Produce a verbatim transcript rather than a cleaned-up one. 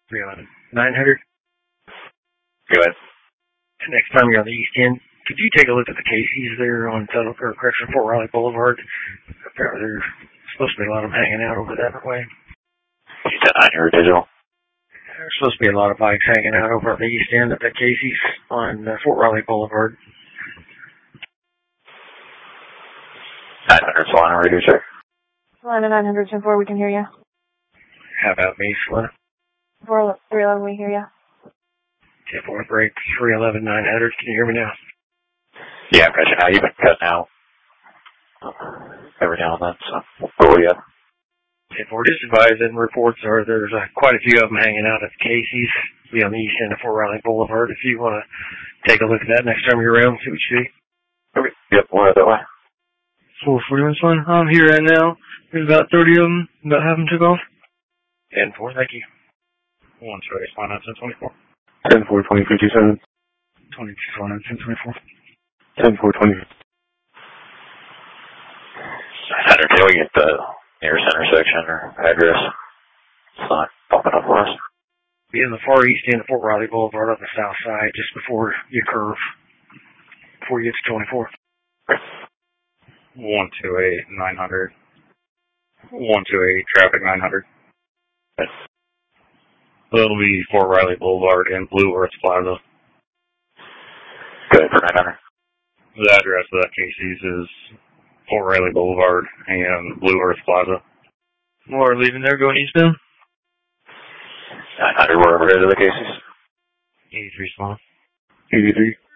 three eleven nine hundred. Go ahead. Next time you're on the East End, could you take a look at the Casey's there on Tuttle, or correction, Fort Riley Boulevard? Apparently there's supposed to be a lot of them hanging out over that way. You said nine hundred digital? There's supposed to be a lot of bikes hanging out over at the East End at the Casey's on uh, Fort Riley Boulevard. nine hundred, Solana radio check. Solana nine hundred, ten four, we can hear you. How about me, Solana? four three eleven, we hear you. ten four, break, three eleven nine hundred, can you hear me now? Yeah, I'm catching now. You've been cutting out every now and then, so oh yeah. ten four, just advising reports are there's uh, quite a few of them hanging out at the Casey's, be on the East End of Fort Riley Boulevard. If you want to take a look at that next time you're around, see what you see. Okay, yep, we'll head that way. four forty-one, I'm here right now. There's about thirty of them, about half them took off. ten four, thank you. one two eight, line out, ten twenty-four. ten four, twenty fifty-seven. twenty-two, line out, ten twenty-four. ten four, twenty. Center, can we get the nearest intersection or address? It's not popping up for us. Be in the far east end of Fort Riley Boulevard on the south side, just before you curve, before you get to twenty-four. one two eight, nine hundred. one two eight, traffic nine hundred. Okay. It'll be Fort Riley Boulevard and Blue Earth Plaza. Good for nine hundred. The address of that Casey's is Fort Riley Boulevard and Blue Earth Plaza. More leaving there, going eastbound? nine hundred, wherever it is, the Casey's. eighty-three, small. eighty-three.